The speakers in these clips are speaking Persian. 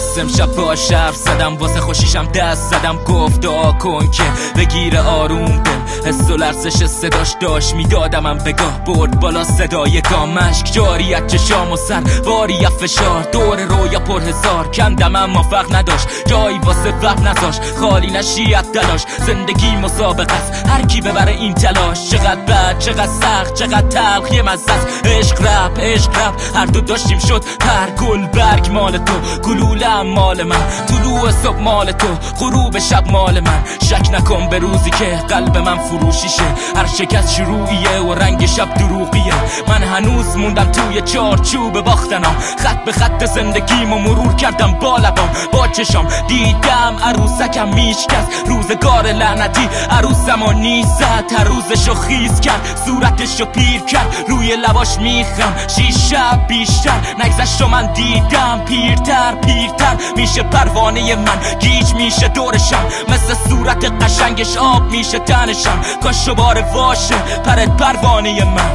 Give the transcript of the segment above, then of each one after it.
امشب باش حرف زدم، واسه خوشیشم دست زدم، گفت دعا کن که بگیره آروم دل. حس و لرزش صداش داشت میدادم من بگاه، برد بالا صدای گام، مشک جاریت چشام و سر باری فشار، دور رویا پر هزار کندم اما فرق نداشت، جایی واسه وقت نذاش، خالی نشیت تلاش، زندگی مسابقه است هر کی ببره این تلاش. چقدر بد چقدر سخت چقدر تلخ یه مزه است، عشق رپ هر دو داشتیم شد پر، گل برگ مال تو، گلولم مال من، طلوع صبح مال تو، غروب شب مال من. شک نکن به روزی که قلب من فروشیشه، هر شکست شروعیه و رنگ شب دروغیه. من هنوز موندم توی چارچوب باختنم، خط به خط زندگیمو مرور کردم با لبام، با چشام دیدم عروسکم میشکست، روزگار لعنتی عروسمو نیزد، هر روزشو خیز کرد صورتشو پیر کرد، روی لباش میخم 6 شب بیشتر نگذشت و من دیدم پیرتر میشه پروانه من، گیج میشه دورشم، مثل صورت قشنگش آب میشه تنشم، کاشو بار واشه پرت پروانه من.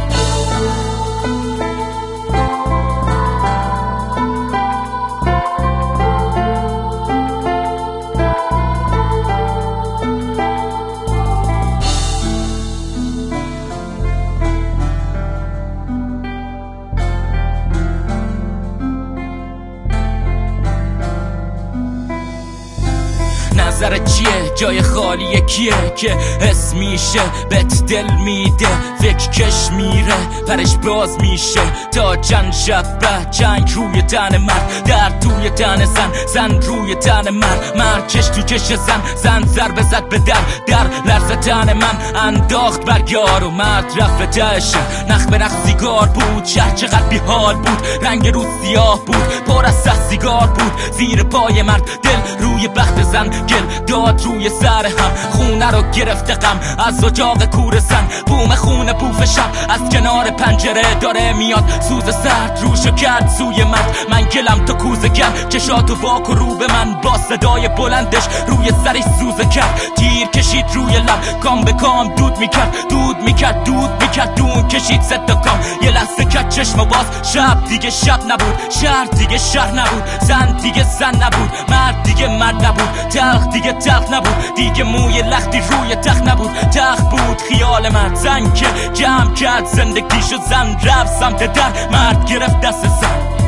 نظرت چیه؟ جای خالیه کیه که حس میشه بهت دل میده، فکر کش میره پرش باز میشه تا چند شب بعد، جنگ روی تن مرد، در توی تن زن روی تن مرد کش تو کش زن ضربه زد به در لرز تن من، انداخت برگار و مرد رفت تهش، نخ به نخ سیگار بود، شهر چقدر بیحال بود، رنگ رو سیاه بود، پر از سیگار بود، زیر پای مرد دل روی بخت زن گل داد روی سر هم، خونه رو گرفته غم از اجاق کور زن، بوم خونه بوف شب از کنار پنجره داره میاد، سوز سرد روشو کرد سوی من گلم تو کوزه کرد، چشاتو واک و رو به من با صدای بلندش روی سرش سوزه کرد، تیر کشید روی لب کام به کام دود میکرد دون کشید 3 تا کام، یه لحظه کرد چشم باز، شب دیگه شب نبود، شهر دیگه شهر نبود، زن دیگه زن نبود، مرد دیگه مرد نبود، تلخ دیگه تلخ نبود، دیگه موی لختی روی تخت نبود، تخت بود خیال مرد، زن که جمع کرد زندگیشو، زن رفت سمت در، مرد گرفت دست زن.